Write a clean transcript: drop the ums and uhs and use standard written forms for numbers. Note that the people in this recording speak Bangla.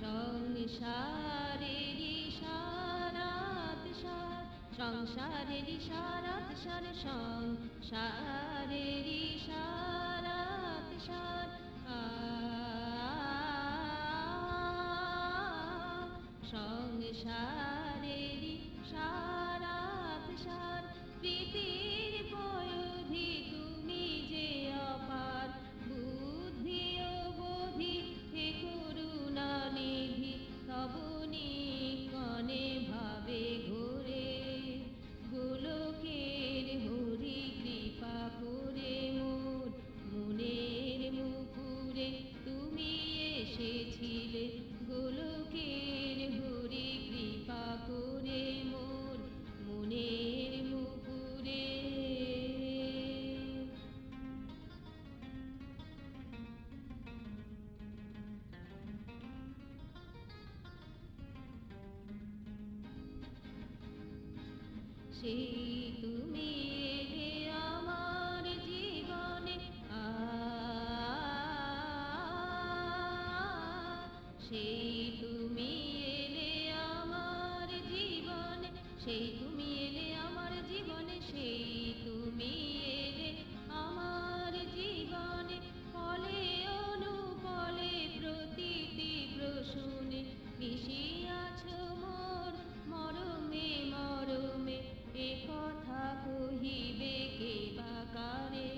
সংসারের ইশারাত সার, সংসারের ইশারাত সার, সংসারের ইশারাত সার। সংসারের ইশারাত সার, প্রীতির পয়োধি তুমি যে অপার, বুদ্ধি ও বোধি হে করুণা নিধি, তবনি কনে ভাবে ঘোরে। গোলকের হরি কৃপা করে মোর মনের মুকুরে তুমি এসেছিলে। গোলকের হরি কৃপা করে মোর মনের মুকুরে। সেই তুমি এলে আমার জীবনে, সেই তুমি এলে আমার জীবনে, সেই তুমি এলে আমার জীবনে, সেই তুমি এলে আমার জীবনে। ফলে অনুপলে প্রতিটি প্রসূনে মিশিয়াছ মোর মরমে মরমে। এ কথা কহিবে কে বা কারে,